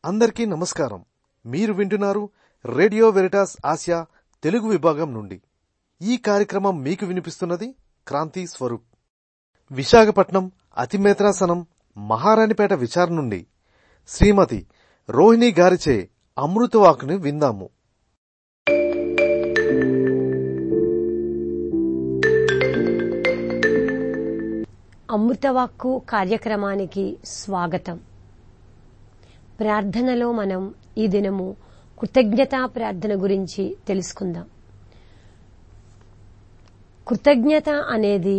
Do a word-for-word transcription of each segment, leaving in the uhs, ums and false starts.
అందరికీ నమస్కారం. మీరు వింటున్నారు రేడియో వెరిటాస్ ఆసియా తెలుగు విభాగం నుండి. ఈ కార్యక్రమం మీకు వినిపిస్తున్నది క్రాంతి స్వరూప్. విశాఖపట్నం అతిమేత్రాసనం మహారాణిపేట విచారణ నుండి శ్రీమతి రోహిణి గారిచే అమృతవాకుని విందాము. అమృతవాక్కు కార్యక్రమానికి స్వాగతం. ప్రార్థనలో మనం ఈ దినము కృతజ్ఞతా ప్రార్థన గురించి తెలుసుకుందాం. కృతజ్ఞత అనేది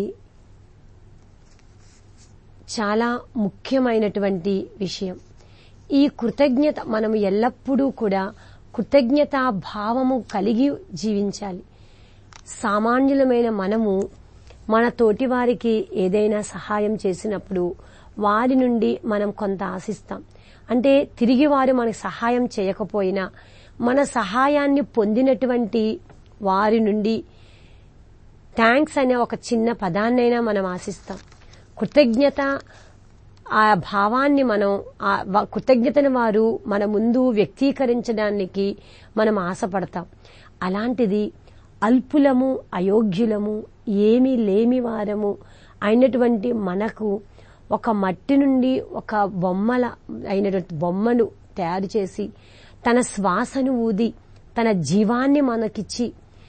చాలా ముఖ్యమైనటువంటి విషయం. ఈ కృతజ్ఞత మనం ఎల్లప్పుడూ కూడా కృతజ్ఞతా భావము కలిగి జీవించాలి. సామాన్యులమైన మనము మన తోటి వారికి ఏదైనా సహాయం చేసినప్పుడు వారి నుండి మనం కొంత ఆశిస్తాం. అంటే తిరిగి వారు మనకు సహాయం చేయకపోయినా మన సహాయాన్ని పొందినటువంటి వారి నుండి థ్యాంక్స్ అనే ఒక చిన్న పదాన్నైనా మనం ఆశిస్తాం. కృతజ్ఞత ఆ భావాన్ని మనం కృతజ్ఞతను వారు మన ముందు వ్యక్తీకరించడానికి మనం ఆశపడతాం. అలాంటిది అల్పులము, అయోగ్యులము, ఏమీ లేమి వారము అయినటువంటి మనకు ఒక మట్టి నుండి ఒక బొమ్మల అయినటువంటి బొమ్మను తయారు చేసి తన శ్వాసను ఊది తన జీవాన్ని మనకిచ్చి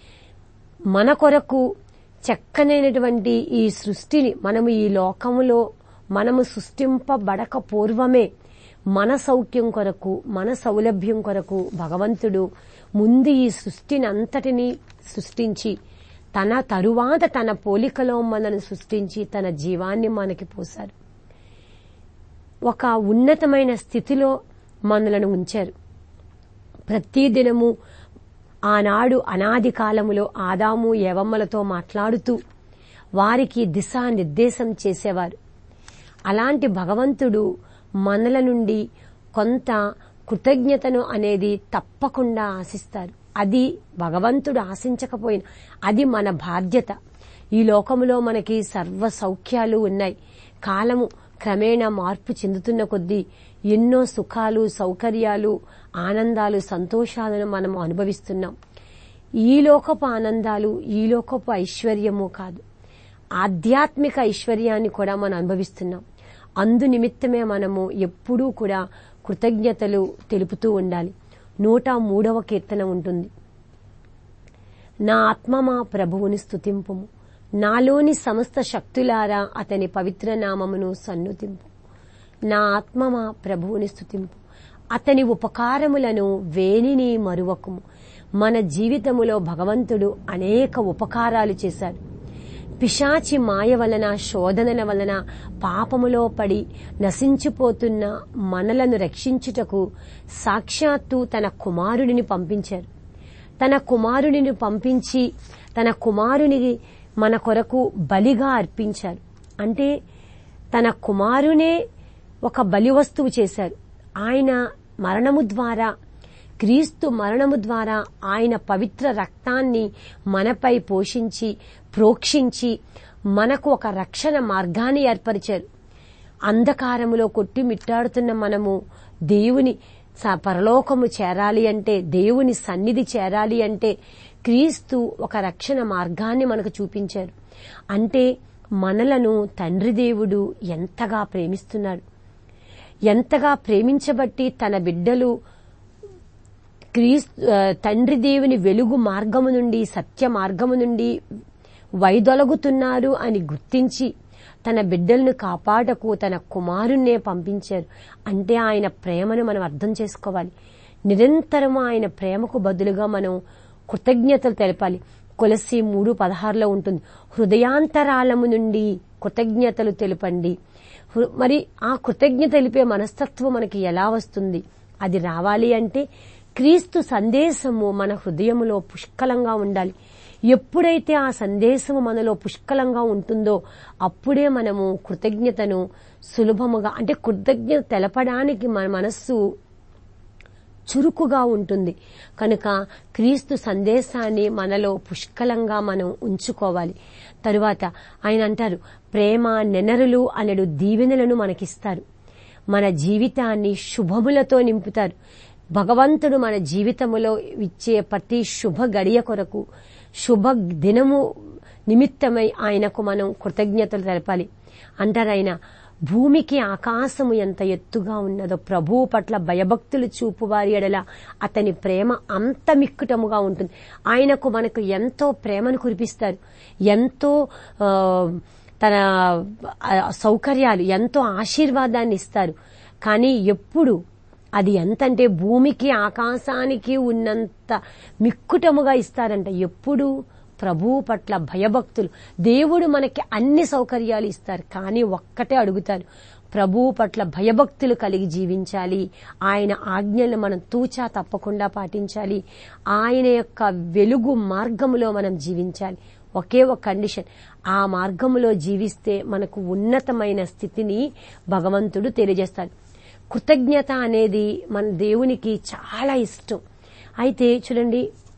మన కొరకు చక్కనైనటువంటి ఈ సృష్టిని మనము ఈ లోకములో మనము సృష్టింపబడక పూర్వమే మన సౌఖ్యం కొరకు మన సౌలభ్యం కొరకు భగవంతుడు ముందు ఈ సృష్టిని అంతటినీ సృష్టించి తన తరువాత తన పోలికలో మనను సృష్టించి తన జీవాన్ని మనకి పోశారు. ఒక ఉన్నతమైన స్థితిలో మనలను ఉంచారు. ప్రతిదినము ఆనాడు అనాది కాలములో ఆదాము యవమ్మలతో మాట్లాడుతూ వారికి దిశానిర్దేశం చేసేవారు. అలాంటి భగవంతుడు మనల నుండి కొంత కృతజ్ఞతను అనేది తప్పకుండా ఆశిస్తారు. అది భగవంతుడు ఆశించకపోయినా అది మన బాధ్యత. ఈ లోకములో మనకి సర్వ సౌఖ్యాలు ఉన్నాయి. కాలము క్రమేణా మార్పు చెందుతున్న కొద్దీ ఎన్నో సుఖాలు, సౌకర్యాలు, ఆనందాలు, సంతోషాలను మనం అనుభవిస్తున్నాం. ఈ లోకపు ఆనందాలు ఈ లోకపు ఐశ్వర్యము కాదు, ఆధ్యాత్మిక ఐశ్వర్యాన్ని కూడా మనం అనుభవిస్తున్నాం. అందు నిమిత్తమే మనము ఎప్పుడూ కూడా కృతజ్ఞతలు తెలుపుతూ ఉండాలి. నూట మూడవ కీర్తన ఉంటుంది. నా ఆత్మ మా ప్రభువుని స్తుతింపుము, నాలోని సమస్త శక్తులారా అతని పవిత్ర నామమును సన్నుతింపు. నా ఆత్మ మా ప్రభువుని స్తుతింపు, అతని ఉపకారములను వేనిని మరువకుము. మన జీవితములో భగవంతుడు అనేక ఉపకారాలు చేశాడు. పిశాచి మాయ వలన, శోధనల వలన పాపములో పడి నశించిపోతున్న మనలను రక్షించుటకు సాక్షాత్తు తన కుమారుడిని పంపించారు. తన కుమారుడిని పంపించి తన కుమారుని మన కొరకు బలిగా అర్పించారు. అంటే తన కుమారునే ఒక బలి వస్తువు చేశారు. ఆయన మరణము ద్వారా, క్రీస్తు మరణము ద్వారా ఆయన పవిత్ర రక్తాన్ని మనపై పోషించి ప్రోక్షించి మనకు ఒక రక్షణ మార్గాన్ని ఏర్పరిచారు. అంధకారములో కొట్టిమిట్టాడుతున్న మనము దేవుని పరలోకము చేరాలి అంటే, దేవుని సన్నిధి చేరాలి అంటే క్రీస్తు ఒక రక్షణ మార్గాన్ని మనకు చూపించారు. అంటే మనలను తండ్రి దేవుడు ఎంతగా ప్రేమిస్తున్నాడు, ఎంతగా ప్రేమించబట్టి తన బిడ్డలు క్రీస్తు తండ్రి దేవుని వెలుగు మార్గము నుండి, సత్య మార్గము నుండి వైదొలగుతున్నారు అని గుర్తించి తన బిడ్డలను కాపాడకు తన కుమారుణ్ణే పంపించారు. అంటే ఆయన ప్రేమను మనం అర్థం చేసుకోవాలి. నిరంతరం ఆయన ప్రేమకు బదులుగా మనం కృతజ్ఞతలు తెలపాలి. కొలస్సీ మూడు పదహారులో ఉంటుంది, హృదయాంతరాళము నుండి కృతజ్ఞతలు తెలుపండి. మరి ఆ కృతజ్ఞత తెలిపే మనస్తత్వం మనకి ఎలా వస్తుంది? అది రావాలి అంటే క్రీస్తు సందేశము మన హృదయములో పుష్కలంగా ఉండాలి. ఎప్పుడైతే ఆ సందేశము మనలో పుష్కలంగా ఉంటుందో అప్పుడే మనము కృతజ్ఞతను సులభముగా, అంటే కృతజ్ఞత తెలపడానికి మన మనస్సు చురుకుగా ఉంటుంది. కనుక క్రీస్తు సందేశాన్ని మనలో పుష్కలంగా మనం ఉంచుకోవాలి. తరువాత ఆయన అంటారు, ప్రేమ నెనరులు అనడు దీవెనలను మనకిస్తారు. మన జీవితాన్ని శుభములతో నింపుతారు. భగవంతుడు మన జీవితములో ఇచ్చే ప్రతి శుభ గడియ కొరకు, శుభ దినము నిమిత్తమై ఆయనకు మనం కృతజ్ఞతలు తెలపాలి. అంటారాయన, భూమికి ఆకాశము ఎంత ఎత్తుగా ఉన్నదో ప్రభువు పట్ల భయభక్తులు చూపు వారి ఎడల అతని ప్రేమ అంత మిక్కుటముగా ఉంటుంది. ఆయనకు మనకు ఎంతో ప్రేమను కురిపిస్తారు, ఎంతో తన సౌకర్యాలు, ఎంతో ఆశీర్వాదాన్ని ఇస్తారు. కానీ ఎప్పుడు అది ఎంతంటే భూమికి ఆకాశానికి ఉన్నంత మిక్కుటముగా ఇస్తారంట. ఎప్పుడు ప్రభువు పట్ల భయభక్తులు. దేవుడు మనకి అన్ని సౌకర్యాలు ఇస్తారు, కానీ ఒక్కటే అడుగుతారు, ప్రభువు పట్ల భయభక్తులు కలిగి జీవించాలి. ఆయన ఆజ్ఞలను మనం తూచా తప్పకుండా పాటించాలి. ఆయన యొక్క వెలుగు మార్గములో మనం జీవించాలి. ఒకే ఒక కండిషన్, ఆ మార్గములో జీవిస్తే మనకు ఉన్నతమైన స్థితిని భగవంతుడు తెలియజేస్తాడు. కృతజ్ఞత అనేది మన దేవునికి చాలా ఇష్టం. అయితే చూడండి,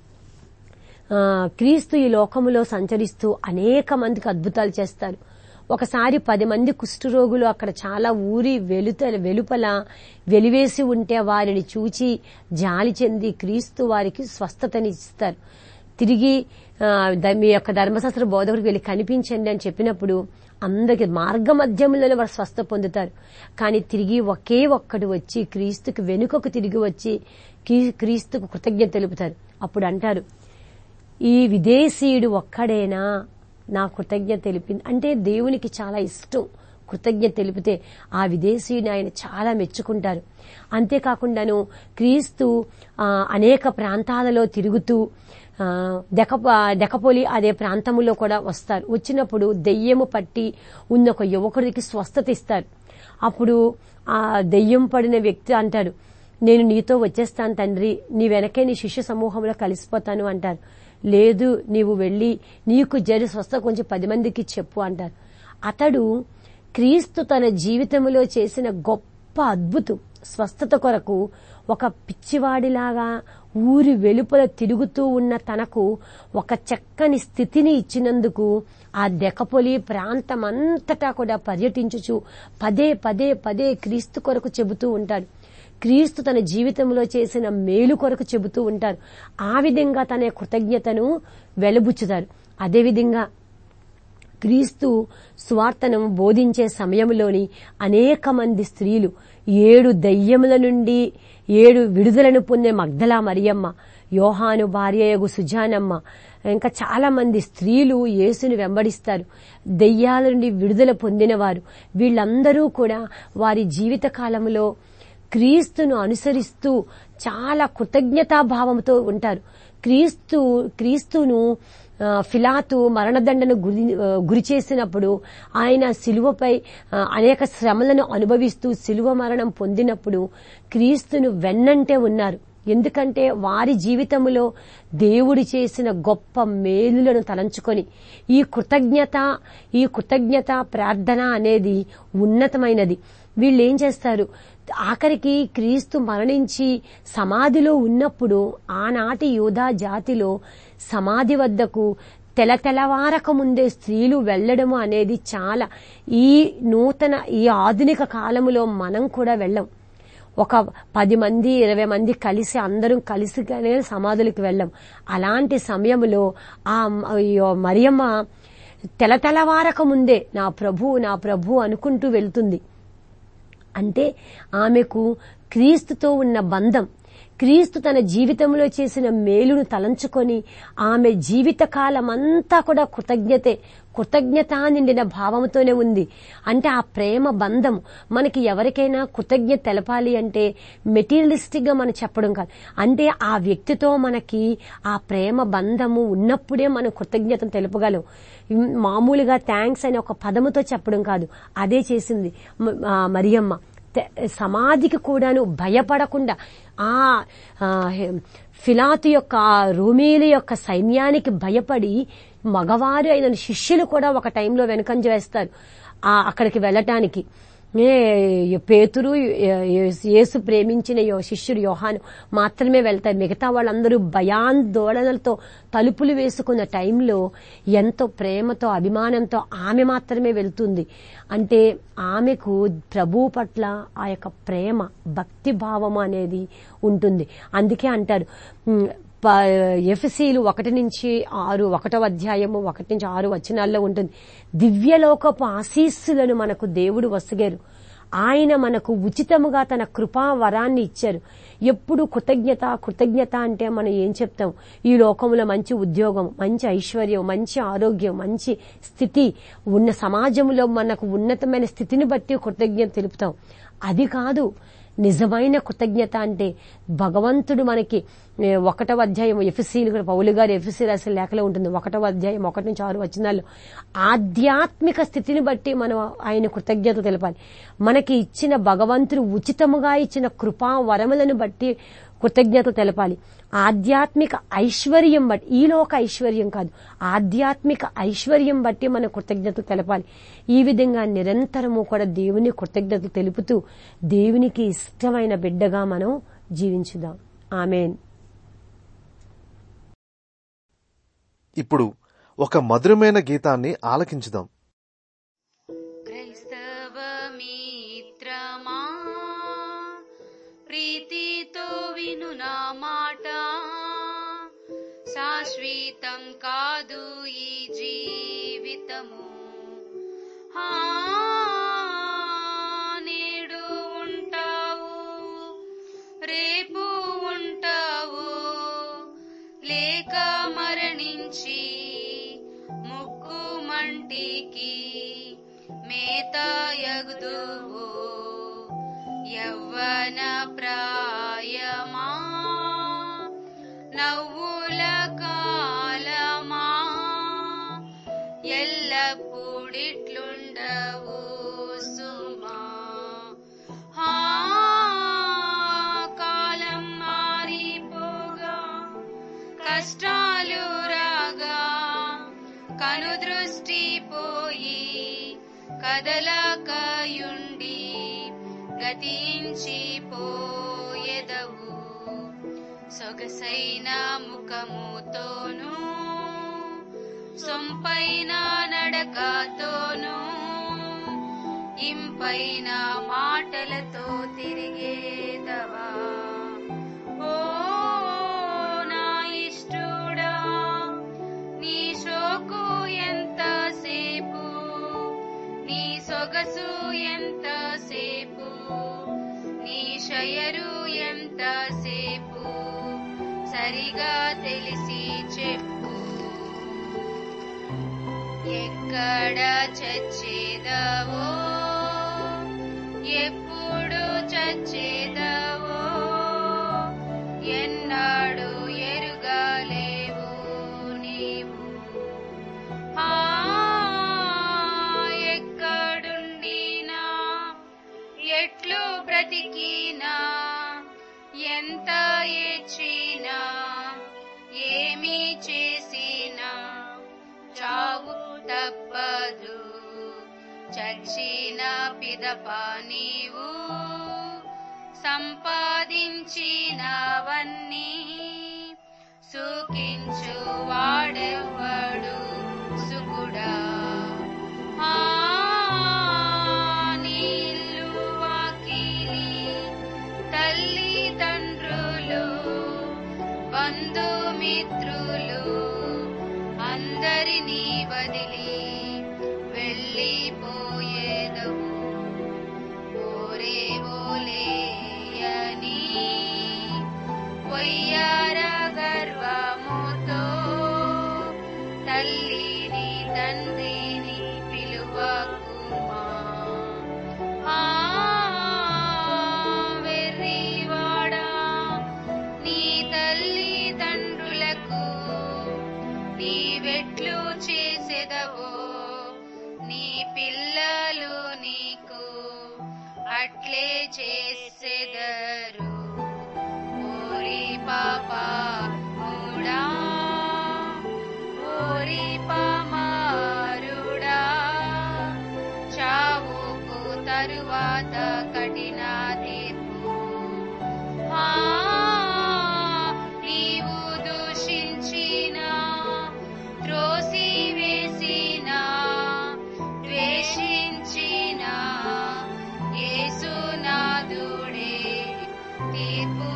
క్రీస్తు ఈ లోకములో సంచరిస్తూ అనేక మందికి అద్భుతాలు చేస్తారు. ఒకసారి పది మంది కుష్ఠరోగులు అక్కడ చాలా ఊరి వెలుత వెలుపల వెలివేసి ఉంటే వారిని చూచి జాలి చెంది క్రీస్తు వారికి స్వస్థతనిస్తారు. తిరిగి మీ యొక్క ధర్మశాస్త్ర బోధకుడికి వెళ్ళి కనిపించండి అని చెప్పినప్పుడు అందరికి మార్గ మధ్యములలో వారు స్వస్థ పొందుతారు. కానీ తిరిగి ఒకే ఒక్కడు వచ్చి క్రీస్తుకు వెనుకకు తిరిగి వచ్చి క్రీస్తుకు కృతజ్ఞత తెలుపుతారు. అప్పుడు అంటారు, ఈ విదేశీయుడు ఒక్కడేనా నా కృతజ్ఞత తెలిపింది. అంటే దేవునికి చాలా ఇష్టం కృతజ్ఞత తెలిపితే. ఆ విదేశీయుని ఆయన చాలా మెచ్చుకుంటారు. అంతేకాకుండాను క్రీస్తు అనేక ప్రాంతాలలో తిరుగుతూ దెక దెకపోలి అదే ప్రాంతంలో కూడా వస్తారు. వచ్చినప్పుడు దెయ్యము పట్టి ఉన్న ఒక యువకుడికి స్వస్థత ఇస్తారు. అప్పుడు ఆ దెయ్యం పడిన వ్యక్తి అంటాడు, నేను నీతో వచ్చేస్తాను తండ్రి, నీ వెనకే నీ శిష్య సమూహంలో కలిసిపోతాను అంటారు. లేదు, నీవు వెళ్లి నీకు జరి స్వస్థ కొంచెం పది మందికి చెప్పు అంటారు. అతడు క్రీస్తు తన జీవితంలో చేసిన గొప్ప అద్భుతం స్వస్థత కొరకు ఒక పిచ్చివాడిలాగా ఊరి వెలుపల తిరుగుతూ ఉన్న తనకు ఒక చక్కని స్థితిని ఇచ్చినందుకు ఆ దెకపోలి ప్రాంతమంతటా కూడా పర్యటించుచు పదే పదే పదే క్రీస్తు కొరకు చెబుతూ ఉంటాడు. క్రీస్తు తన జీవితంలో చేసిన మేలు కొరకు చెబుతూ ఉంటారు. ఆ విధంగా తన కృతజ్ఞతను వెలుబుచ్చుతారు. అదేవిధంగా క్రీస్తు సువార్తను బోధించే సమయంలోని అనేక మంది స్త్రీలు, ఏడు దయ్యముల నుండి ఏడు విడుదలను పొందే మగ్దలా మరియమ్మ, యోహాను భార్యయగు సుజానమ్మ, ఇంకా చాలా మంది స్త్రీలు యేసుని వెంబడిస్తారు. దయ్యాల నుండి విడుదల పొందినవారు వీళ్ళందరూ కూడా వారి జీవిత కాలంలో క్రీస్తును అనుసరిస్తూ చాలా కృతజ్ఞతాభావంతో ఉంటారు. క్రీస్తు క్రీస్తును ఫిలాతు మరణదండను గురి గురి చేసినప్పుడు ఆయన శిలువపై అనేక శ్రమలను అనుభవిస్తూ శిలువ మరణం పొందినప్పుడు క్రీస్తును వెన్నంటే ఉన్నారు. ఎందుకంటే వారి జీవితంలో దేవుడు చేసిన గొప్ప మేలులను తలంచుకొని ఈ కృతజ్ఞత ఈ కృతజ్ఞత ప్రార్థన అనేది ఉన్నతమైనది. వీళ్ళు ఏం చేస్తారు, ఆఖరికి క్రీస్తు మరణించి సమాధిలో ఉన్నప్పుడు ఆనాటి యూదా జాతిలో సమాధి వద్దకు తెల తెలవారక ముందే స్త్రీలు వెళ్లడము అనేది చాలా ఈ నూతన ఈ ఆధునిక కాలములో మనం కూడా వెళ్ళం. ఒక పది మంది ఇరవై మంది కలిసి అందరం కలిసి సమాధులకు వెళ్ళం. అలాంటి సమయంలో ఆ మరియమ్మ తెల తెలవారక ముందే నా ప్రభు నా ప్రభు అనుకుంటూ వెళ్తుంది. అంటే ఆమెకు క్రీస్తుతో ఉన్న బంధం, క్రీస్తు తన జీవితంలో చేసిన మేలును తలంచుకొని ఆమె జీవితకాలం అంతా కూడా కృతజ్ఞతే కృతజ్ఞత నిండిన భావంతోనే ఉంది. అంటే ఆ ప్రేమ బంధం మనకి ఎవరికైనా కృతజ్ఞత తెలపాలి అంటే మెటీరియలిస్టిక్ గా మనం చెప్పడం కాదు. అంటే ఆ వ్యక్తితో మనకి ఆ ప్రేమ బంధము ఉన్నప్పుడే మనం కృతజ్ఞతను తెలుపగలం. మామూలుగా థ్యాంక్స్ అనే ఒక పదముతో చెప్పడం కాదు. అదే చేసింది మరియమ్మ. సమాధికి కూడాను భయపడకుండా ఆ ఫిలాతు యొక్క రోమీల యొక్క సైన్యానికి భయపడి మగవారు అయిన శిష్యులు కూడా ఒక టైంలో వెనుకంజ వేస్తారు అక్కడికి వెళ్ళటానికి. పేతురు, యేసు ప్రేమించిన శిష్యుడు యోహాను మాత్రమే వెళ్తారు. మిగతా వాళ్ళందరూ భయాందోళనలతో తలుపులు వేసుకున్న టైంలో ఎంతో ప్రేమతో అభిమానంతో ఆమె మాత్రమే వెళ్తుంది. అంటే ఆమెకు ప్రభు పట్ల ఆ యొక్క ప్రేమ, భక్తి భావం అనేది ఉంటుంది. అందుకే అంటారు ఎఫెసీలు ఒకటి నుంచి ఆరు ఒకటో అధ్యాయము ఒకటి నుంచి ఆరు వచనాల్లో ఉంటుంది, దివ్యలోకపు ఆశీస్సులను మనకు దేవుడు వసగారు. ఆయన మనకు ఉచితముగా తన కృపా వరాన్ని ఇచ్చారు. ఎప్పుడు కృతజ్ఞత కృతజ్ఞత అంటే మనం ఏం చెప్తాం? ఈ లోకంలో మంచి ఉద్యోగం, మంచి ఐశ్వర్యం, మంచి ఆరోగ్యం, మంచి స్థితి ఉన్న సమాజంలో మనకు ఉన్నతమైన స్థితిని బట్టి కృతజ్ఞత తెలుపుతాం. అది కాదు నిజమైన కృతజ్ఞత అంటే. భగవంతుడు మనకి ఒకటవ అధ్యాయం ఎఫెసీలు కూడా పౌలు గారు ఎఫెసీ రాసిన లేఖలో ఉంటుంది. ఒకటవ అధ్యాయం ఒకటి నుంచి ఆరు వచనాల్లో ఆధ్యాత్మిక స్థితిని బట్టి మనం ఆయన కృతజ్ఞత తెలపాలి. మనకి ఇచ్చిన భగవంతుడు ఉచితముగా ఇచ్చిన కృపా వరములను బట్టి కృతజ్ఞత తెలపాలి. ఆధ్యాత్మిక ఐశ్వర్యం బట్టి, ఈ లోక ఐశ్వర్యం కాదు, ఆధ్యాత్మిక ఐశ్వర్యం బట్టి మనం కృతజ్ఞత తెలపాలి. ఈ విధంగా నిరంతరము కూడా దేవుని కృతజ్ఞత తెలుపుతూ దేవునికి ఇష్టమైన బిడ్డగా మనం జీవించుదాం. ఆమేన్. ఇప్పుడు ఒక మధురమైన గీతాన్ని ఆలకించుదాం. క్రైస్తవ మిత్రమా, ప్రీతితో విను నా మాట, శాశ్వతం కాదు ఈ జీవితము. హా నేడు ఉంటావు, రేపు ఉంటావు, లేక మరణించి ముక్కు మంటికి మేతయగుదువు. యవ్వన ప్రాయమా, నవ్వుల కాలమా, ఎల్లప్పుడిట్లుండవు సుమా. హా కాలం మారిపోగా, కష్టాలు రాగా, కను దృష్టి పోయి కదలకయుండి గతించి పోయెదవు. సొగసైన ముఖముతోను, సొంపైన నడకతోను, ఇంపైన మాటలతో తిరిగేదవా. ఓ నా ఇష్టుడా, నీ శోకు ఎంతసేపు, నీ సొగసు ఎంతసేపు, నీ షయరు ఎంతసేపు, సరిగా తెలిసి చెప్పు. ఎక్కడ చచ్చేదవో, ఎప్పుడు చచ్చేదవో, ఎన్నాడు ఎరుగలేవు నీవు. ఆ ఎక్కడుండినా, ఎట్లు బ్రతికినా, ఎంత ఏడ్చినా, ఏమి చేసినా చావు తప్పదు. చచ్చిన పిదప నీవు సంపాదించినవన్నీ సుఖించు వాడెవ్వడు సుకుడా. ఆ నీళ్ళు వాకిలి, తల్లిదండ్రులు, బంధుమిత్రులు అందరినీ వదిలి వెళ్ళిపోయేదవు. ఓరే ఓలేయని వయ్యార గర్వముతో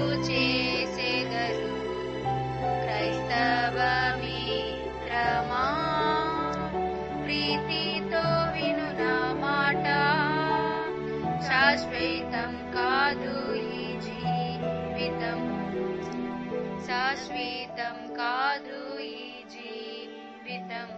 చేసెదరు క్రైస్తవ మిత్రమా ప్రీతితో విను నా మాట శాశ్వతం కాదు ఈ జీవితం శాశ్వతం కాదు ఈ జీవితం.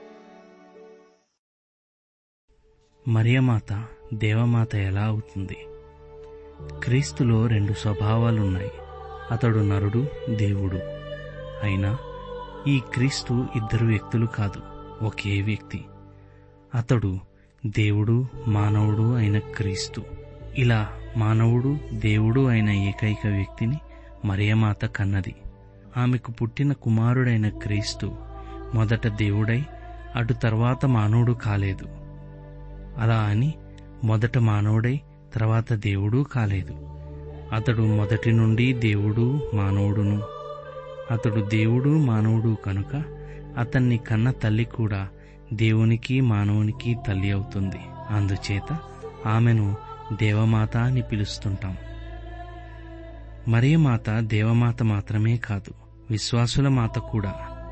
మరియమాత దేవమాత ఎలా అవుతుంది? క్రీస్తులో రెండు స్వభావాలున్నాయి. అతడు నరుడు, దేవుడు. అయినా ఈ క్రీస్తు ఇద్దరు వ్యక్తులు కాదు, ఒకే వ్యక్తి. అతడు దేవుడు, మానవుడు అయిన క్రీస్తు. ఇలా మానవుడు, దేవుడు అయిన ఏకైక వ్యక్తిని మరియమాత కన్నది. ఆమెకు పుట్టిన కుమారుడైన క్రీస్తు మొదట దేవుడై అటు తర్వాత మానవుడు కాలేదు. అలా అని మొదట మానవుడై తర్వాత దేవుడు కాలేదు. అతడు మొదటి నుండి దేవుడు, మానవుడును. అతడు దేవుడు, మానవుడు కనుక అతన్ని కన్న తల్లి కూడా దేవునికి, మానవునికి తల్లి అవుతుంది. అందుచేత ఆమెను దేవమాత అని పిలుస్తుంటాం. మరియమాత దేవమాత మాత్రమే కాదు, విశ్వాసుల మాత కూడా.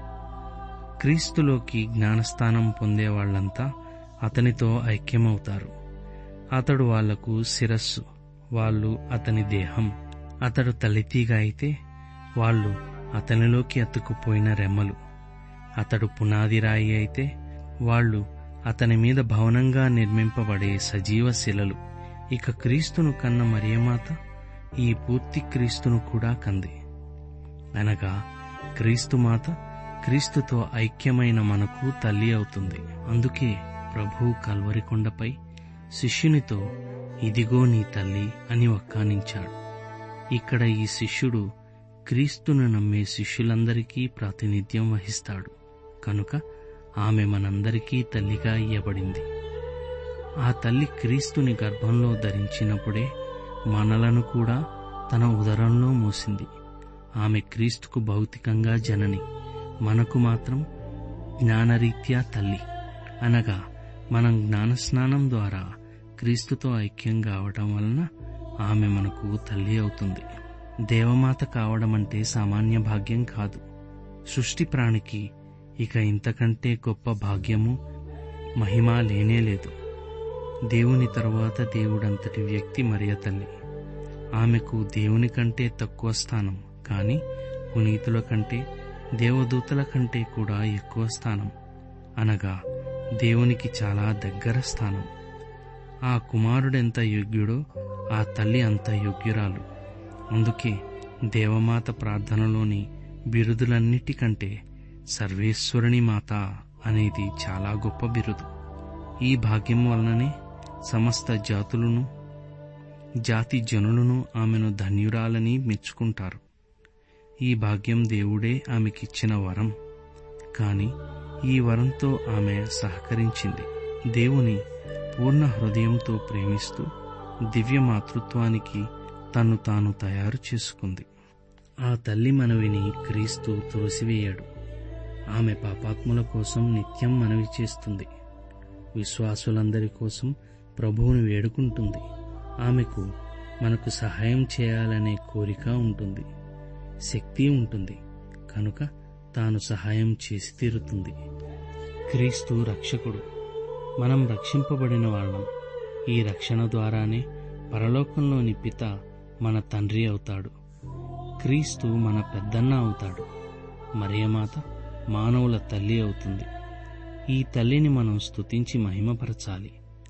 క్రీస్తులోకి జ్ఞానస్థానం పొందేవాళ్లంతా అతనితో ఐక్యమవుతారు. అతడు వాళ్లకు శిరస్సు, వాళ్ళు అతని దేహం. అతడు తల్లితీగ అయితే వాళ్ళు అతనిలోకి అతుక్కుపోయిన రెమ్మలు. అతడు పునాది రాయి అయితే వాళ్ళు అతని మీద భవనంగా నిర్మింపబడే సజీవ శిలలు. ఇక క్రీస్తును కన్న మరియమాత ఈ పూర్తి క్రీస్తును కూడా కంది. అనగా క్రీస్తు మాత క్రీస్తుతో ఐక్యమైన మనకు తల్లి అవుతుంది. అందుకే ప్రభు కల్వరి కొండపై శిష్యునితో ఇదిగో నీ తల్లి అని వక్కానించాడు. ఇక్కడ ఈ శిష్యుడు క్రీస్తును నమ్మే శిష్యులందరికీ ప్రాతినిధ్యం వహిస్తాడు. కనుక ఆమె మనందరికీ తల్లిగా ఇయ్యబడింది. ఆ తల్లి క్రీస్తుని గర్భంలో ధరించినప్పుడే మనలను కూడా తన ఉదరంలో మోసింది. ఆమె క్రీస్తుకు భౌతికంగా జనని, మనకు మాత్రం జ్ఞానరీత్యా తల్లి. అనగా మనం జ్ఞానస్నానం ద్వారా క్రీస్తుతో ఐక్యం కావటం వలన ఆమె మనకు తల్లి అవుతుంది. దేవమాత కావడం అంటే సామాన్య భాగ్యం కాదు. సృష్టి ప్రాణికి ఇక ఇంతకంటే గొప్ప భాగ్యము, మహిమ లేనేలేదు. దేవుని తరువాత దేవుడంతటి వ్యక్తి మరియ తల్లి. ఆమెకు దేవుని కంటే తక్కువ స్థానం, కాని పునీతుల కంటే, దేవదూతల కంటే కూడా ఎక్కువ స్థానం. అనగా దేవునికి చాలా దగ్గర స్థానం. ఆ కుమారుడెంత యోగ్యుడో ఆ తల్లి అంత యోగ్యురాలు. అందుకే దేవమాత ప్రార్థనలోని బిరుదులన్నిటికంటే సర్వేశ్వరుని మాత అనేది చాలా గొప్ప బిరుదు. ఈ భాగ్యం వలననే సమస్త జాతులను, జాతి జనులను ఆమెను ధన్యురాలని మెచ్చుకుంటారు. ఈ భాగ్యం దేవుడే ఆమెకిచ్చిన వరం. కాని ఈ వరంతో ఆమె సహకరించింది. దేవుని పూర్ణ హృదయంతో ప్రేమిస్తూ దివ్య మాతృత్వానికి తన్ను తాను తయారు చేసుకుంది. ఆ తల్లి మనవిని క్రీస్తు త్రోసివేయడు. ఆమె పాపాత్ముల కోసం నిత్యం మనవి చేస్తుంది. విశ్వాసులందరి కోసం ప్రభువుని వేడుకుంటుంది. ఆమెకు మనకు సహాయం చేయాలనే కోరిక ఉంటుంది, శక్తి ఉంటుంది. కనుక తాను సహాయం చేసి తీరుతుంది. క్రీస్తు రక్షకుడు. మనం రక్షింపబడిన వాళ్ళం. ఈ రక్షణ ద్వారానే పరలోకంలోని పిత మన తండ్రి అవుతాడు. క్రీస్తు మన పెద్దన్న అవుతాడు. మరియమాత మానవుల తల్లి అవుతుంది. ఈ తల్లిని మనం స్తుతించి మహిమపరచాలి.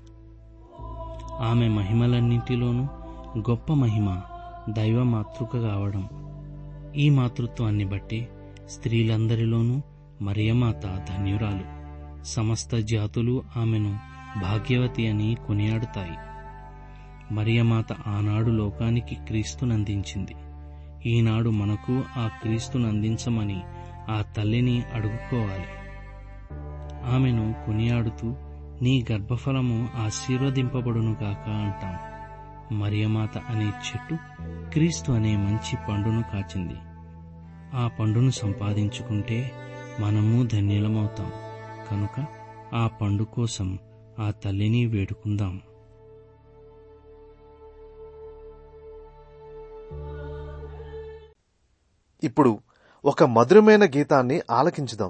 ఆమె మహిమలన్నింటిలోనూ గొప్ప మహిమ దైవ మాతృక కావడం. ఈ మాతృత్వాన్ని బట్టి స్త్రీలందరిలోనూ మరియమాత ధన్యురాలు. సమస్త జాతులు ఆమెను భాగ్యవతి అని కొనియాడుతాయి. మరియమాత ఆనాడు లోకానికి క్రీస్తునందించింది. ఈనాడు మనకు ఆ క్రీస్తునందించమని ఆ తల్లిని అడుగుకోవాలి. ఆమెను కొనియాడుతూ నీ గర్భఫలము ఆశీర్వదింపబడునుగాక అంటాం. మరియమాత అనే చెట్టు క్రీస్తు అనే మంచి పండును కాచింది. ఆ పండును సంపాదించుకుంటే మనము ధన్యులమవుతాం. కనుక ఆ పండు కోసం ఆ తల్లిని వేడుకుందాం. ఇప్పుడు ఒక మధురమైన గీతాన్ని ఆలకించుదాం.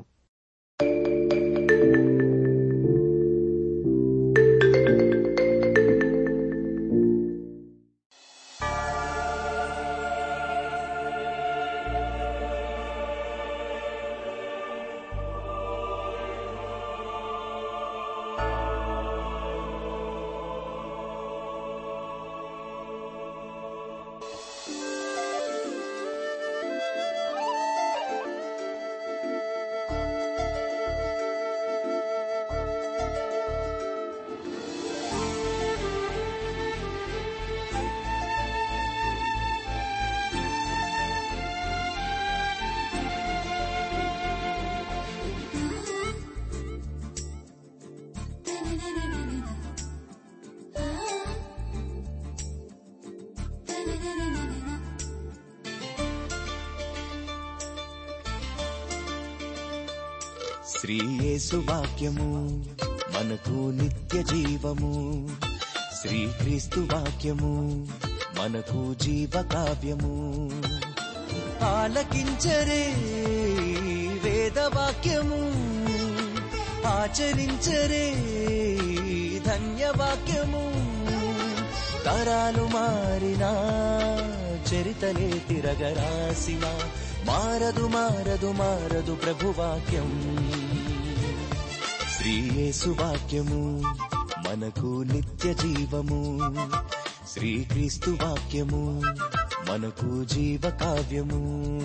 శ్రీ యేసు వాక్యము మనకు నిత్య జీవము, శ్రీక్రీస్తు వాక్యము మనకు జీవ కావ్యము. ఆలకించరే వేద వాక్యము, ఆచరించరే ధన్యవాక్యము. తరాలు మారినా చరితలే తిరగరాసిన మారదు మారదు మారదు ప్రభువాక్యం. శ్రీ యేసు వాక్యము మనకు నిత్య జీవము, శ్రీక్రీస్తు వాక్యము మనకు జీవ కావ్యము.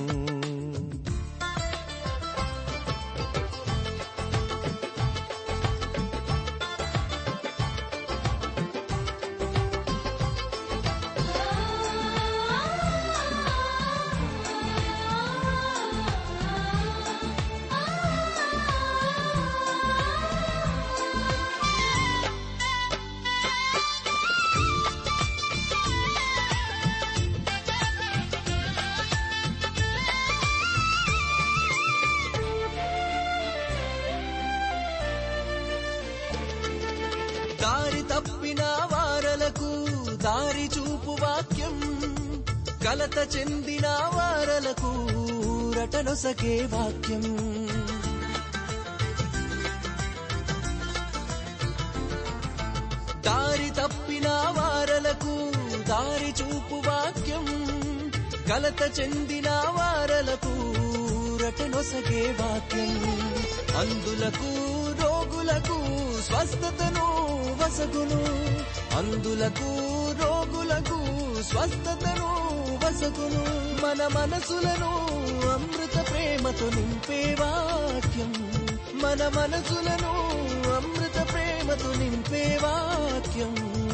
దారి తప్పిన వారలకు దారి చూపు వాక్యం, కలత చెందిన వారలకు రటనొసగే వాక్యం. దారి తప్పిన వారలకు దారి చూపు వాక్యం, కలత చెందిన వారలకు రటనొసగే వాక్యం. అందులకు రోగులకు స్వస్థతను వసగును, అందులకు రోగులకు స్వస్థతను వసగును. మన మనసులను అమృత ప్రేమతో నింపే వాక్యం, మన మనసులను అమృత ప్రేమతో నింపే వాక్యం.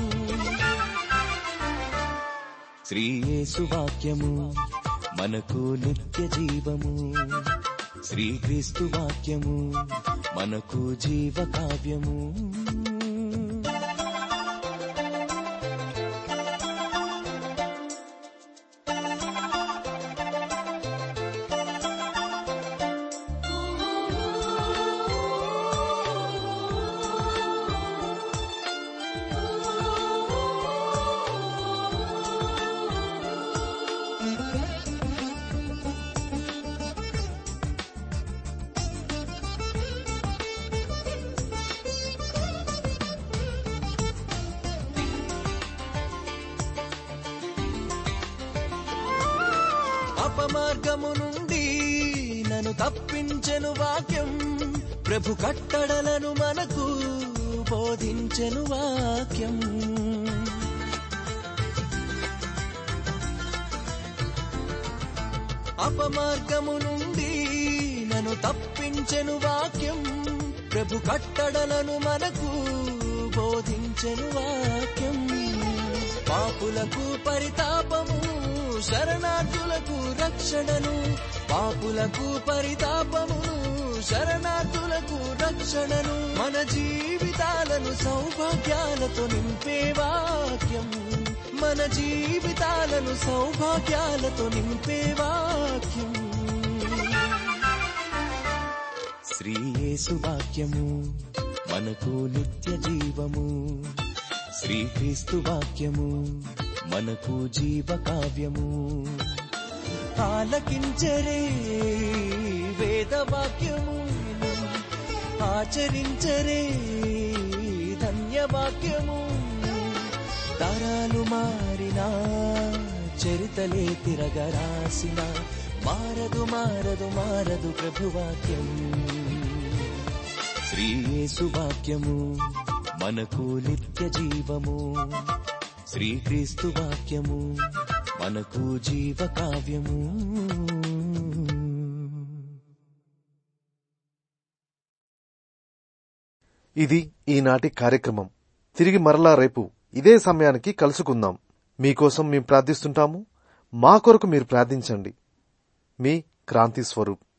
శ్రీ యేసు వాక్యము మనకు నిత్య జీవము, శ్రీక్రీస్తు వాక్యము మనకు జీవ కావ్యము. అపమార్గము నుండి నన్ను తప్పించెను వాక్యం, ప్రభు కట్టడలను మనకు బోధించెను వాక్యం. అపమార్గము నుండి నన్ను తప్పించెను వాక్యం, ప్రభు కట్టడలను మనకు బోధించెను వాక్యం. పాపులకు పరితాపము, శరణార్థులకు రక్షణను, పాపులకు పరితాపమును, శరణార్థులకు రక్షణను. మన జీవితాలను సౌభాగ్యాలతో నింపే వాక్యం, మన జీవితాలను సౌభాగ్యాలతో నింపే వాక్యం. శ్రీ యేసు వాక్యము మనకు నిత్య జీవము, శ్రీక్రీస్తు వాక్యము మనకు జీవ కావ్యము. ఆలకించరే వేదవాక్యము, ఆచరించరే ధన్యవాక్యము. తరాలు మారినా చరితలే తిరగరాసిన మారదు మారదు మారదు ప్రభువాక్యం. శ్రీ యేసు వాక్యము మనకు నిత్య జీవము, శ్రీక్రీస్తు వాక్యము మనకు జీవ కావ్యము. ఇది ఈనాటి కార్యక్రమం. తిరిగి మరలా రేపు ఇదే సమయానికి కలుసుకుందాం. మీకోసం మేము ప్రార్థిస్తుంటాము. మా కొరకు మీరు ప్రార్థించండి. మీ క్రాంతి స్వరూప్.